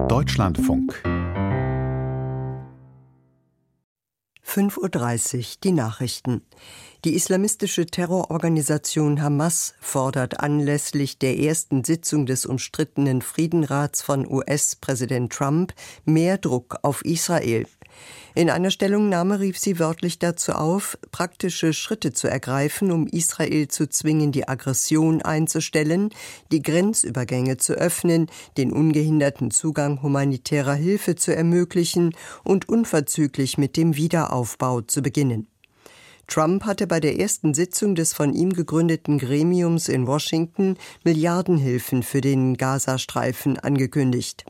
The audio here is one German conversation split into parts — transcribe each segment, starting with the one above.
Deutschlandfunk 5:30 Uhr, die Nachrichten. Die islamistische Terrororganisation Hamas fordert anlässlich der ersten Sitzung des umstrittenen Friedenrats von US-Präsident Trump mehr Druck auf Israel. In einer Stellungnahme rief sie wörtlich dazu auf, praktische Schritte zu ergreifen, um Israel zu zwingen, die Aggression einzustellen, die Grenzübergänge zu öffnen, den ungehinderten Zugang humanitärer Hilfe zu ermöglichen und unverzüglich mit dem Wiederaufbau zu beginnen. Trump hatte bei der ersten Sitzung des von ihm gegründeten Gremiums in Washington Milliardenhilfen für den Gazastreifen angekündigt.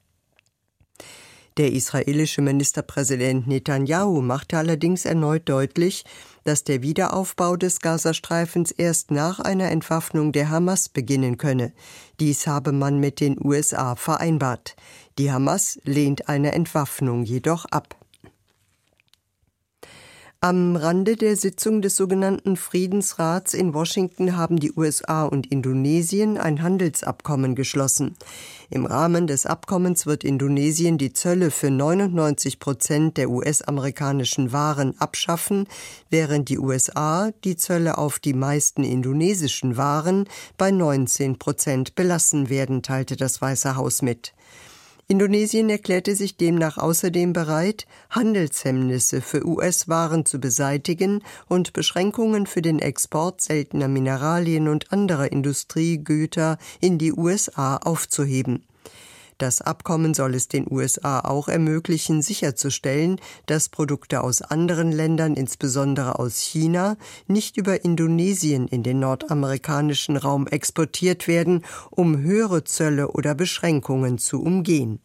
Der israelische Ministerpräsident Netanyahu machte allerdings erneut deutlich, dass der Wiederaufbau des Gazastreifens erst nach einer Entwaffnung der Hamas beginnen könne. Dies habe man mit den USA vereinbart. Die Hamas lehnt eine Entwaffnung jedoch ab. Am Rande der Sitzung des sogenannten Friedensrats in Washington haben die USA und Indonesien ein Handelsabkommen geschlossen. Im Rahmen des Abkommens wird Indonesien die Zölle für 99% der US-amerikanischen Waren abschaffen, während die USA die Zölle auf die meisten indonesischen Waren bei 19% belassen werden, teilte das Weiße Haus mit. Indonesien erklärte sich demnach außerdem bereit, Handelshemmnisse für US-Waren zu beseitigen und Beschränkungen für den Export seltener Mineralien und anderer Industriegüter in die USA aufzuheben. Das Abkommen soll es den USA auch ermöglichen, sicherzustellen, dass Produkte aus anderen Ländern, insbesondere aus China, nicht über Indonesien in den nordamerikanischen Raum exportiert werden, um höhere Zölle oder Beschränkungen zu umgehen.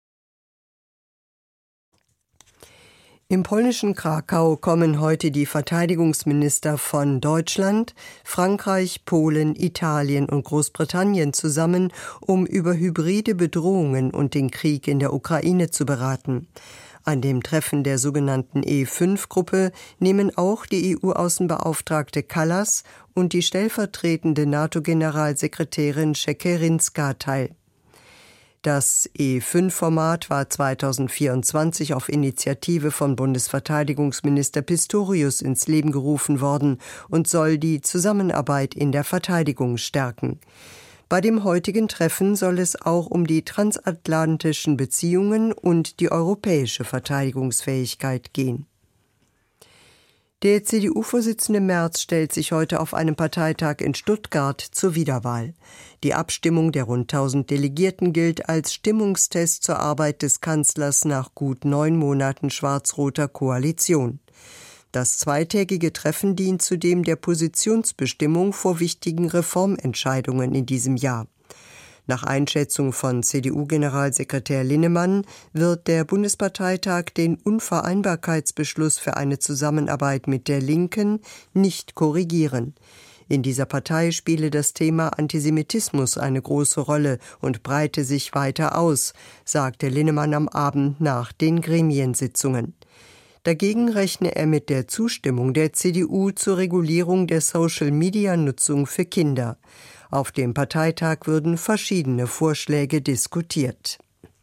Im polnischen Krakau kommen heute die Verteidigungsminister von Deutschland, Frankreich, Polen, Italien und Großbritannien zusammen, um über hybride Bedrohungen und den Krieg in der Ukraine zu beraten. An dem Treffen der sogenannten E5-Gruppe nehmen auch die EU-Außenbeauftragte Kallas und die stellvertretende NATO-Generalsekretärin Šekerinska teil. Das E5-Format war 2024 auf Initiative von Bundesverteidigungsminister Pistorius ins Leben gerufen worden und soll die Zusammenarbeit in der Verteidigung stärken. Bei dem heutigen Treffen soll es auch um die transatlantischen Beziehungen und die europäische Verteidigungsfähigkeit gehen. Der CDU-Vorsitzende Merz stellt sich heute auf einem Parteitag in Stuttgart zur Wiederwahl. Die Abstimmung der rund 1000 Delegierten gilt als Stimmungstest zur Arbeit des Kanzlers nach gut 9 Monaten schwarz-roter Koalition. Das zweitägige Treffen dient zudem der Positionsbestimmung vor wichtigen Reformentscheidungen in diesem Jahr. Nach Einschätzung von CDU-Generalsekretär Linnemann wird der Bundesparteitag den Unvereinbarkeitsbeschluss für eine Zusammenarbeit mit der Linken nicht korrigieren. In dieser Partei spiele das Thema Antisemitismus eine große Rolle und breite sich weiter aus, sagte Linnemann am Abend nach den Gremiensitzungen. Dagegen rechne er mit der Zustimmung der CDU zur Regulierung der Social-Media-Nutzung für Kinder. Auf dem Parteitag würden verschiedene Vorschläge diskutiert.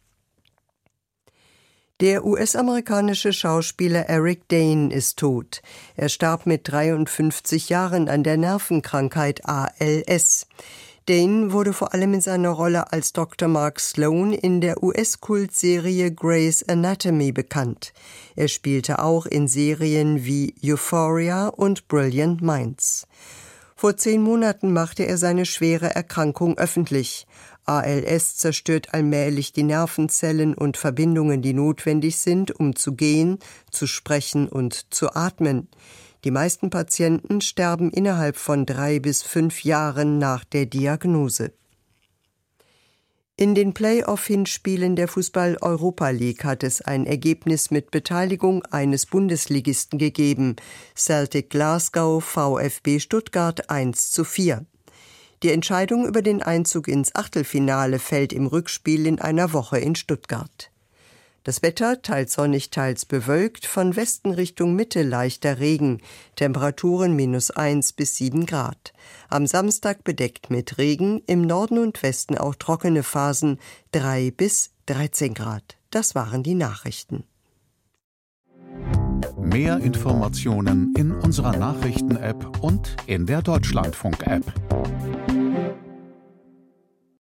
Der US-amerikanische Schauspieler Eric Dane ist tot. Er starb mit 53 Jahren an der Nervenkrankheit ALS. Dane wurde vor allem in seiner Rolle als Dr. Mark Sloan in der US-Kultserie Grey's Anatomy bekannt. Er spielte auch in Serien wie Euphoria und Brilliant Minds. Vor 10 Monaten machte er seine schwere Erkrankung öffentlich. ALS zerstört allmählich die Nervenzellen und Verbindungen, die notwendig sind, um zu gehen, zu sprechen und zu atmen. Die meisten Patienten sterben innerhalb von 3 bis 5 Jahren nach der Diagnose. In den Play-off-Hinspielen der Fußball-Europa League hat es ein Ergebnis mit Beteiligung eines Bundesligisten gegeben. Celtic Glasgow, VfB Stuttgart 1:4. Die Entscheidung über den Einzug ins Achtelfinale fällt im Rückspiel in einer Woche in Stuttgart. Das Wetter teils sonnig, teils bewölkt, von Westen Richtung Mitte leichter Regen, Temperaturen -1 bis 7 Grad. Am Samstag bedeckt mit Regen, im Norden und Westen auch trockene Phasen, 3 bis 13 Grad. Das waren die Nachrichten. Mehr Informationen in unserer Nachrichten-App und in der Deutschlandfunk-App.